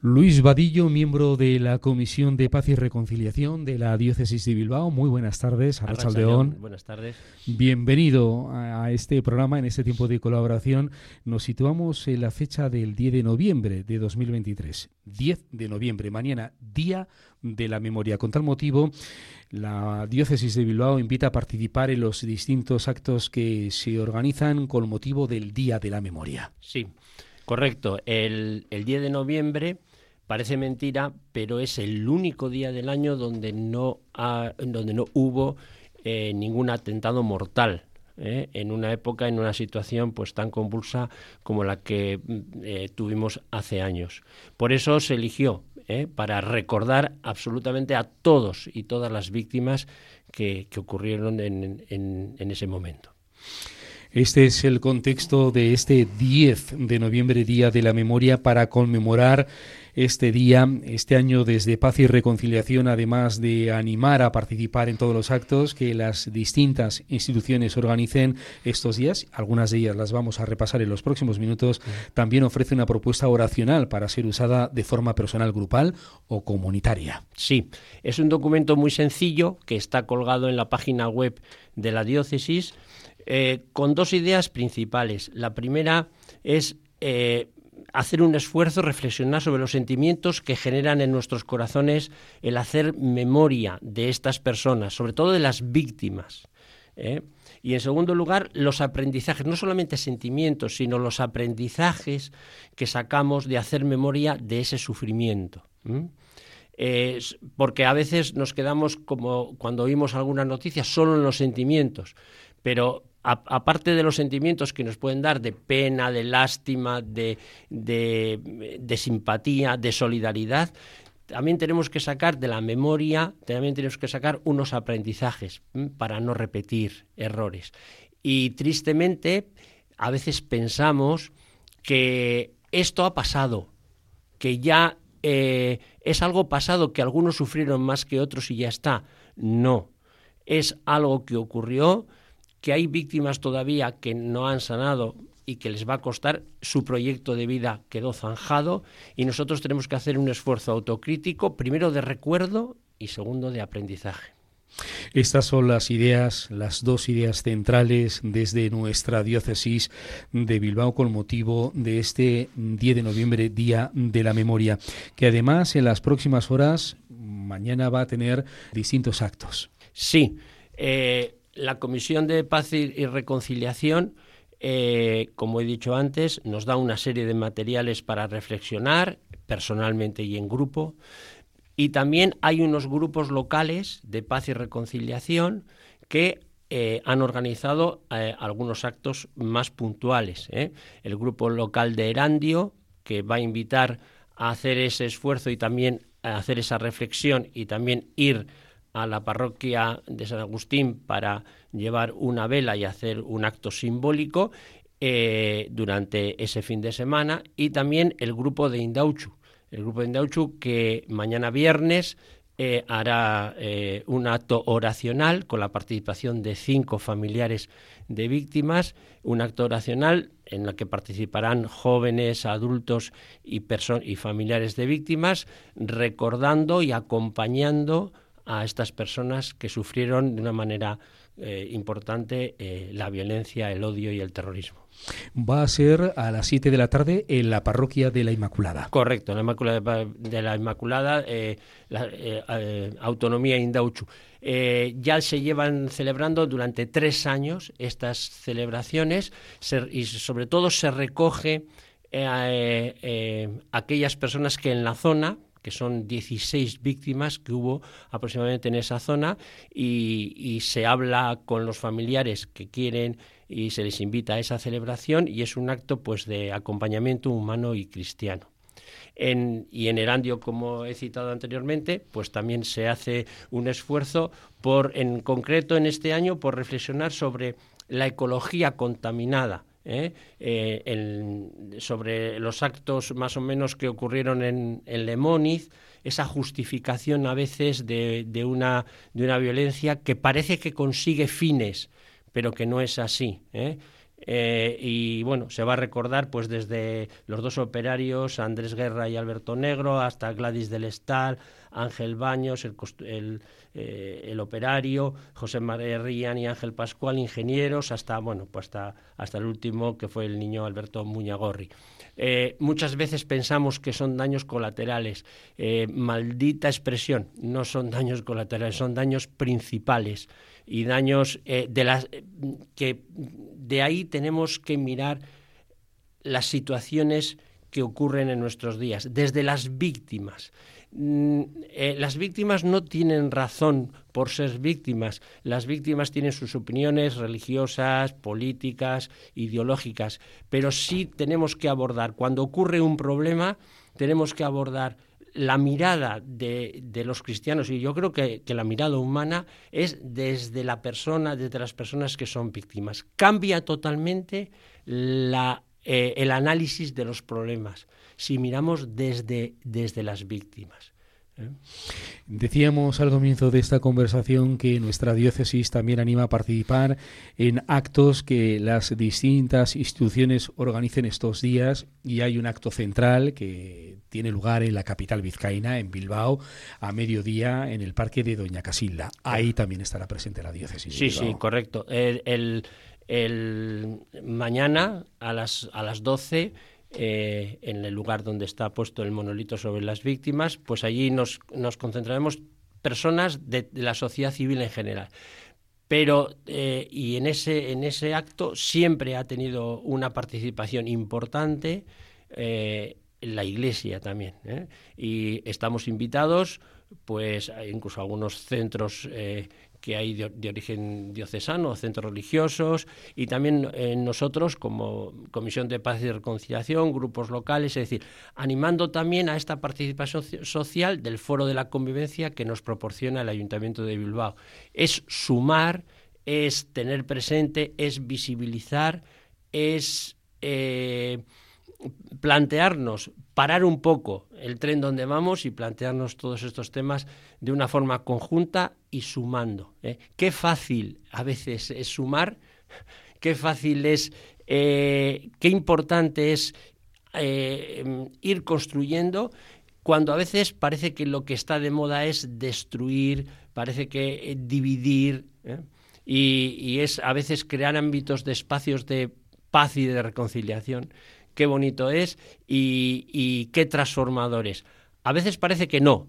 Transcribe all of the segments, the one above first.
Luis Vadillo, miembro de la Comisión de Paz y Reconciliación de la Diócesis de Bilbao. Muy buenas tardes, Arratsaldeon. Buenas tardes. Bienvenido a este programa, en este tiempo de colaboración. Nos situamos en la fecha del 10 de noviembre de 2023. 10 de noviembre, mañana, Día de la Memoria. Con tal motivo, la Diócesis de Bilbao invita a participar en los distintos actos que se organizan con motivo del Día de la Memoria. Sí, correcto. El 10 de noviembre... Parece mentira, pero es el único día del año donde no hubo ningún atentado mortal, en una época, en una situación pues tan convulsa como la que tuvimos hace años. Por eso se eligió, para recordar absolutamente a todos y todas las víctimas que ocurrieron en ese momento. Este es el contexto de este 10 de noviembre, Día de la Memoria, para conmemorar este día, este año desde Paz y Reconciliación, además de animar a participar en todos los actos que las distintas instituciones organicen estos días. Algunas de ellas las vamos a repasar en los próximos minutos. También ofrece una propuesta oracional para ser usada de forma personal, grupal o comunitaria. Sí, es un documento muy sencillo que está colgado en la página web de la diócesis, con dos ideas principales. La primera es hacer un esfuerzo, reflexionar sobre los sentimientos que generan en nuestros corazones el hacer memoria de estas personas, sobre todo de las víctimas. Y en segundo lugar, los aprendizajes, no solamente sentimientos, sino los aprendizajes que sacamos de hacer memoria de ese sufrimiento. Porque a veces nos quedamos, como cuando oímos algunas noticias, solo en los sentimientos, pero aparte de los sentimientos que nos pueden dar de pena, de lástima, de simpatía, de solidaridad, también tenemos que sacar de la memoria, también tenemos que sacar unos aprendizajes para no repetir errores. Y tristemente, a veces pensamos que esto ha pasado, que ya es algo pasado, que algunos sufrieron más que otros y ya está. No, es algo que ocurrió, que hay víctimas todavía que no han sanado y que les va a costar, su proyecto de vida quedó zanjado y nosotros tenemos que hacer un esfuerzo autocrítico, primero de recuerdo y segundo de aprendizaje. Estas son las ideas, las dos ideas centrales desde nuestra diócesis de Bilbao con motivo de este 10 de noviembre, Día de la Memoria, que además en las próximas horas, mañana va a tener distintos actos. Sí, la Comisión de Paz y Reconciliación, como he dicho antes, nos da una serie de materiales para reflexionar personalmente y en grupo. Y también hay unos grupos locales de paz y reconciliación que han organizado algunos actos más puntuales. El grupo local de Erandio, que va a invitar a hacer ese esfuerzo y también a hacer esa reflexión y también ir a la parroquia de San Agustín para llevar una vela y hacer un acto simbólico durante ese fin de semana. Y también el grupo de Indautxu. El grupo de Indautxu, que mañana viernes hará un acto oracional con la participación de 5 familiares de víctimas, un acto oracional en el que participarán jóvenes, adultos y familiares de víctimas, recordando y acompañando a estas personas que sufrieron de una manera importante la violencia, el odio y el terrorismo. Va a ser a las 7 de la tarde en la parroquia de la Inmaculada. Correcto, en la Inmaculada de la Inmaculada, Autonomía Indautxu. Ya se llevan celebrando durante 3 años estas celebraciones y sobre todo se recoge aquellas personas que en la zona, que son 16 víctimas que hubo aproximadamente en esa zona, y se habla con los familiares que quieren y se les invita a esa celebración, y es un acto pues de acompañamiento humano y cristiano. En Erandio, como he citado anteriormente, pues también se hace un esfuerzo en concreto en este año por reflexionar sobre la ecología contaminada, sobre los actos más o menos que ocurrieron en Lemóniz, esa justificación a veces de una violencia que parece que consigue fines, pero que no es así. y bueno, se va a recordar pues desde los dos operarios, Andrés Guerra y Alberto Negro, hasta Gladys del Estal, Ángel Baños, el operario, José María Rian y Ángel Pascual, ingenieros, hasta el último, que fue el niño Alberto Muñagorri. Muchas veces pensamos que son daños colaterales. Maldita expresión, no son daños colaterales, son daños principales, y daños que de ahí tenemos que mirar las situaciones que ocurren en nuestros días, desde las víctimas. Las víctimas no tienen razón por ser víctimas. Las víctimas tienen sus opiniones religiosas, políticas, ideológicas, pero sí tenemos que abordar, cuando ocurre un problema, tenemos que abordar la mirada de los cristianos, y yo creo que la mirada humana es desde la persona, desde las personas que son víctimas. Cambia totalmente el análisis de los problemas si miramos desde las víctimas. Decíamos al comienzo de esta conversación que nuestra diócesis también anima a participar en actos que las distintas instituciones organicen estos días, y hay un acto central que tiene lugar en la capital vizcaína, en Bilbao, a mediodía en el Parque de Doña Casilda. Ahí también estará presente la diócesis. Sí, correcto. El mañana a las 12, en el lugar donde está puesto el monolito sobre las víctimas, pues allí nos concentraremos personas de la sociedad civil en general. Pero y en ese acto siempre ha tenido una participación importante la Iglesia también, y estamos invitados, pues incluso a algunos centros que hay de origen diocesano, centros religiosos, y también nosotros como Comisión de Paz y Reconciliación, grupos locales, es decir, animando también a esta participación social del Foro de la Convivencia que nos proporciona el Ayuntamiento de Bilbao. Es sumar, es tener presente, es visibilizar, es plantearnos, parar un poco el tren donde vamos y plantearnos todos estos temas de una forma conjunta y sumando. Qué fácil a veces es sumar, qué fácil es, qué importante es ir construyendo, cuando a veces parece que lo que está de moda es destruir, parece que dividir, y es a veces crear ámbitos de espacios de paz y de reconciliación. Qué bonito es y qué transformador es. A veces parece que no,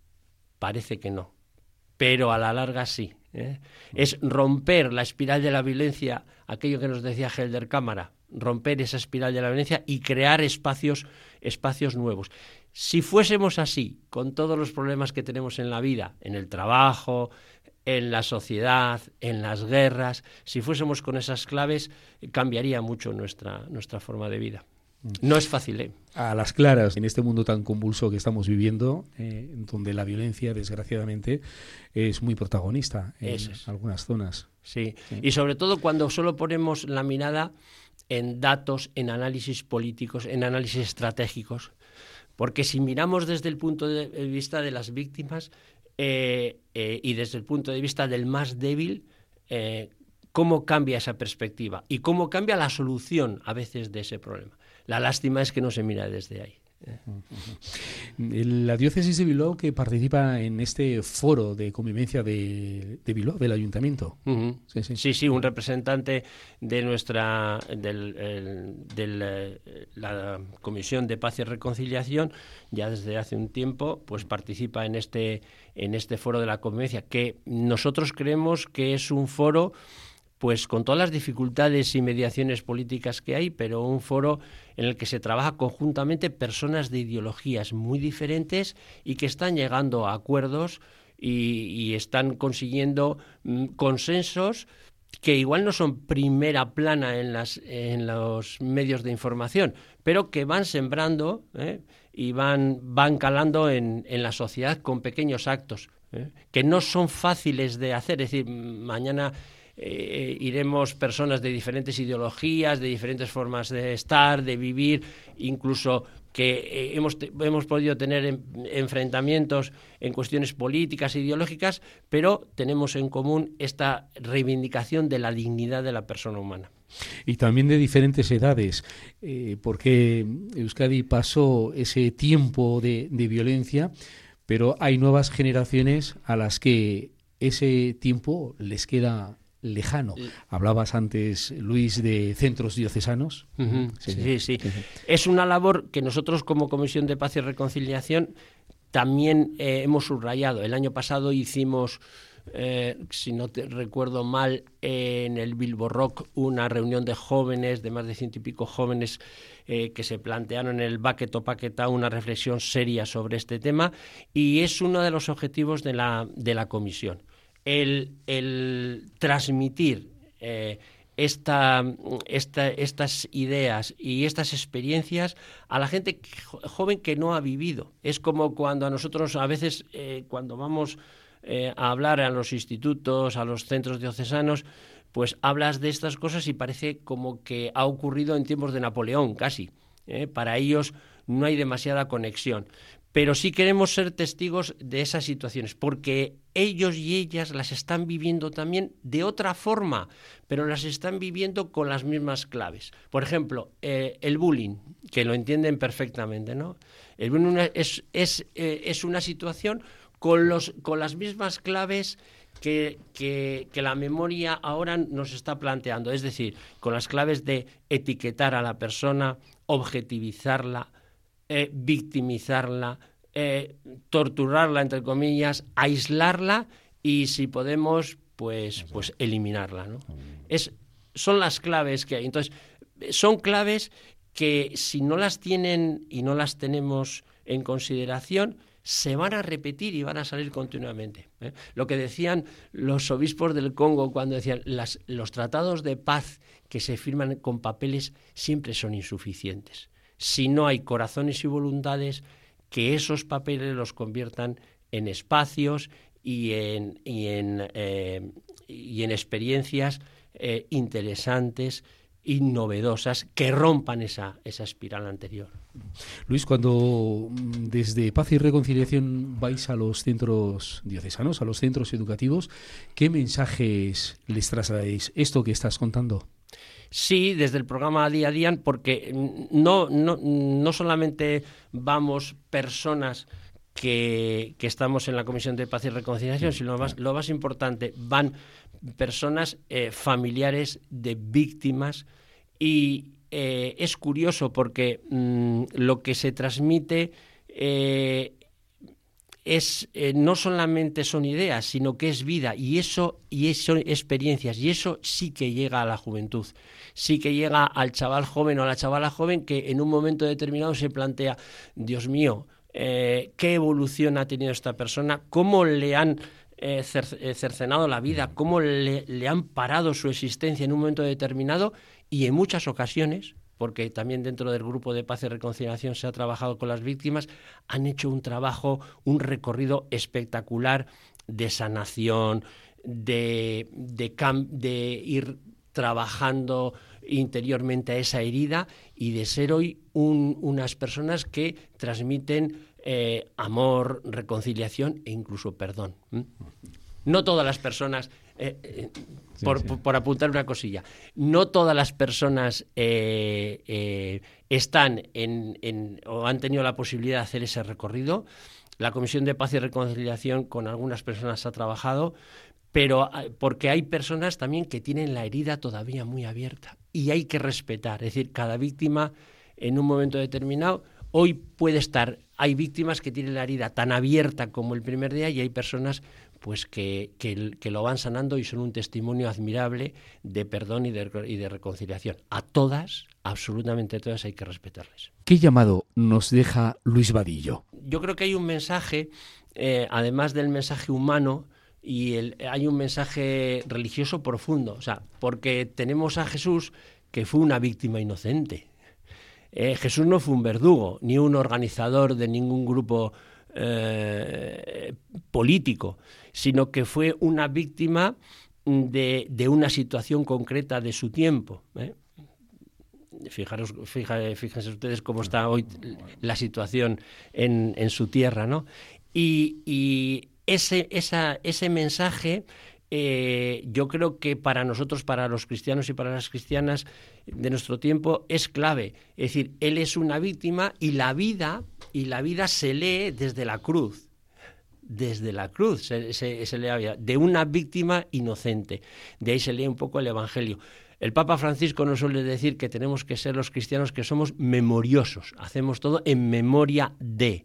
pero a la larga sí. Es romper la espiral de la violencia, aquello que nos decía Helder Cámara, romper esa espiral de la violencia y crear espacios nuevos. Si fuésemos así, con todos los problemas que tenemos en la vida, en el trabajo, en la sociedad, en las guerras, si fuésemos con esas claves, cambiaría mucho nuestra forma de vida. No es fácil, A las claras, en este mundo tan convulso que estamos viviendo, donde la violencia, desgraciadamente, es muy protagonista en algunas zonas. Sí, y sobre todo cuando solo ponemos la mirada en datos, en análisis políticos, en análisis estratégicos. Porque si miramos desde el punto de vista de las víctimas y desde el punto de vista del más débil, cómo cambia esa perspectiva y cómo cambia la solución a veces de ese problema. La lástima es que no se mira desde ahí. La diócesis de Bilbao, que participa en este foro de convivencia de Bilbao, del ayuntamiento. Uh-huh. Sí, un representante de la Comisión de Paz y Reconciliación, ya desde hace un tiempo, pues participa en este foro de la convivencia, que nosotros creemos que es un foro, pues con todas las dificultades y mediaciones políticas que hay, pero un foro en el que se trabaja conjuntamente personas de ideologías muy diferentes y que están llegando a acuerdos y están consiguiendo consensos que igual no son primera plana en los medios de información, pero que van sembrando y van calando en la sociedad con pequeños actos, que no son fáciles de hacer. Es decir, mañana iremos personas de diferentes ideologías, de diferentes formas de estar, de vivir, incluso que hemos podido tener enfrentamientos en cuestiones políticas e ideológicas, pero tenemos en común esta reivindicación de la dignidad de la persona humana. Y también de diferentes edades, porque Euskadi pasó ese tiempo de violencia, pero hay nuevas generaciones a las que ese tiempo les queda lejano. Hablabas antes, Luis, de centros diocesanos. Sí. Es una labor que nosotros como Comisión de Paz y Reconciliación también hemos subrayado. El año pasado hicimos, si no te recuerdo mal, en el Bilbo Rock una reunión de jóvenes, de más de 100 y pico jóvenes, que se plantearon en el Baqueto Paquetá una reflexión seria sobre este tema, y es uno de los objetivos de la comisión. El transmitir estas ideas y estas experiencias a la gente joven que no ha vivido. Es como cuando a nosotros a veces, cuando vamos a hablar a los institutos, a los centros diocesanos, pues hablas de estas cosas y parece como que ha ocurrido en tiempos de Napoleón, casi. Para ellos no hay demasiada conexión. Pero sí queremos ser testigos de esas situaciones, porque ellos y ellas las están viviendo también de otra forma, pero las están viviendo con las mismas claves. Por ejemplo, el bullying, que lo entienden perfectamente, ¿no? El bullying es una situación con las mismas claves que la memoria ahora nos está planteando, es decir, con las claves de etiquetar a la persona, objetivizarla, victimizarla, torturarla, entre comillas, aislarla y, si podemos, pues eliminarla, ¿no? Son las claves que hay. Entonces, son claves que, si no las tienen y no las tenemos en consideración, se van a repetir y van a salir continuamente. Lo que decían los obispos del Congo cuando decían los tratados de paz que se firman con papeles siempre son insuficientes. Si no hay corazones y voluntades que esos papeles los conviertan en espacios y en experiencias interesantes y novedosas que rompan esa espiral anterior. Luis, cuando desde Paz y Reconciliación vais a los centros diocesanos, a los centros educativos, ¿qué mensajes les trasladáis? ¿Esto que estás contando? Sí, desde el programa Día a Día, porque no solamente vamos personas que estamos en la Comisión de Paz y Reconciliación, sino lo más importante, van personas familiares de víctimas, y es curioso porque lo que se transmite no solamente son ideas, sino que es vida, y son experiencias, y eso sí que llega a la juventud, sí que llega al chaval joven o a la chavala joven que en un momento determinado se plantea, Dios mío, ¿qué evolución ha tenido esta persona? ¿Cómo le han cercenado la vida? ¿Cómo le han parado su existencia en un momento determinado? Y en muchas ocasiones, porque también dentro del grupo de Paz y Reconciliación se ha trabajado con las víctimas, han hecho un trabajo, un recorrido espectacular de sanación, de ir trabajando interiormente a esa herida y de ser hoy unas personas que transmiten amor, reconciliación e incluso perdón. No todas las personas, por apuntar una cosilla, no todas las personas están o han tenido la posibilidad de hacer ese recorrido. La Comisión de Paz y Reconciliación con algunas personas ha trabajado, pero porque hay personas también que tienen la herida todavía muy abierta y hay que respetar. Es decir, cada víctima en un momento determinado, hoy puede estar, hay víctimas que tienen la herida tan abierta como el primer día, y hay personas pues que lo van sanando y son un testimonio admirable de perdón y de reconciliación. A todas, absolutamente todas, hay que respetarles. ¿Qué llamado nos deja Luis Vadillo? Yo creo que hay un mensaje, además del mensaje humano, y hay un mensaje religioso profundo, o sea, porque tenemos a Jesús, que fue una víctima inocente. Jesús no fue un verdugo, ni un organizador de ningún grupo político, sino que fue una víctima de una situación concreta de su tiempo. Fíjense ustedes cómo está hoy la situación en su tierra, ¿no? Y ese mensaje, yo creo que para nosotros, para los cristianos y para las cristianas de nuestro tiempo, es clave. Es decir, él es una víctima y la vida se lee desde la cruz. Desde la cruz se lee de una víctima inocente. De ahí se lee un poco el Evangelio. El Papa Francisco nos suele decir que tenemos que ser los cristianos que somos memoriosos. Hacemos todo en memoria de.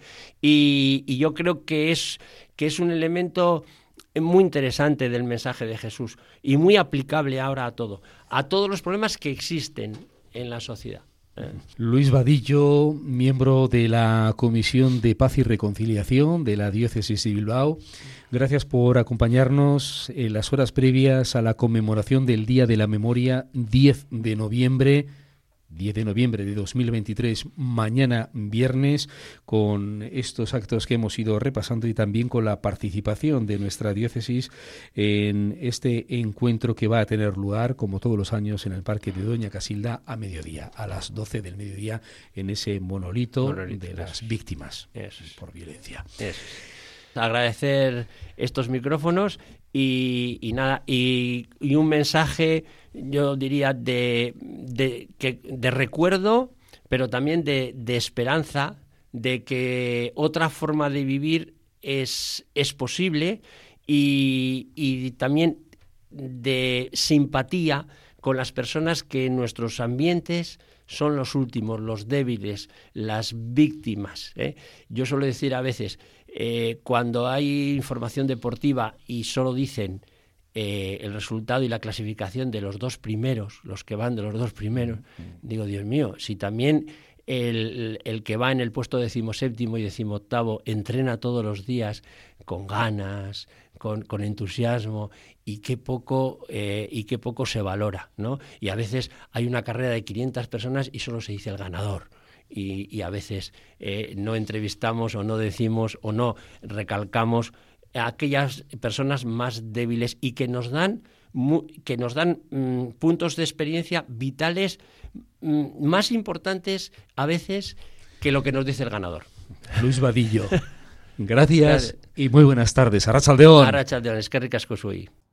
Y yo creo que es un elemento muy interesante del mensaje de Jesús y muy aplicable ahora a todos los problemas que existen en la sociedad. Luis Vadillo, miembro de la Comisión de Paz y Reconciliación de la Diócesis de Bilbao, gracias por acompañarnos en las horas previas a la conmemoración del Día de la Memoria, 10 de noviembre de 2023, mañana viernes, con estos actos que hemos ido repasando y también con la participación de nuestra diócesis en este encuentro que va a tener lugar, como todos los años, en el Parque de Doña Casilda a mediodía, a las 12 del mediodía, en ese monolito de las víctimas por violencia. Agradecer estos micrófonos y nada, y un mensaje, yo diría, de recuerdo, pero también de esperanza, de que otra forma de vivir es posible, y también de simpatía con las personas que en nuestros ambientes son los últimos, los débiles, las víctimas. Yo suelo decir a veces, cuando hay información deportiva y solo dicen el resultado y la clasificación de los dos primeros, los que van de los dos primeros, digo, Dios mío, si también el que va en el puesto 17º y 18º entrena todos los días con ganas, con entusiasmo, y qué poco se valora, ¿no? Y a veces hay una carrera de 500 personas y solo se dice el ganador. Y a veces no entrevistamos o no decimos o no recalcamos a aquellas personas más débiles y que nos dan puntos de experiencia vitales más importantes a veces que lo que nos dice el ganador. Luis Vadillo, gracias y muy buenas tardes. Arratsaldeon. Arratsaldeon, eskerrik asko zuei.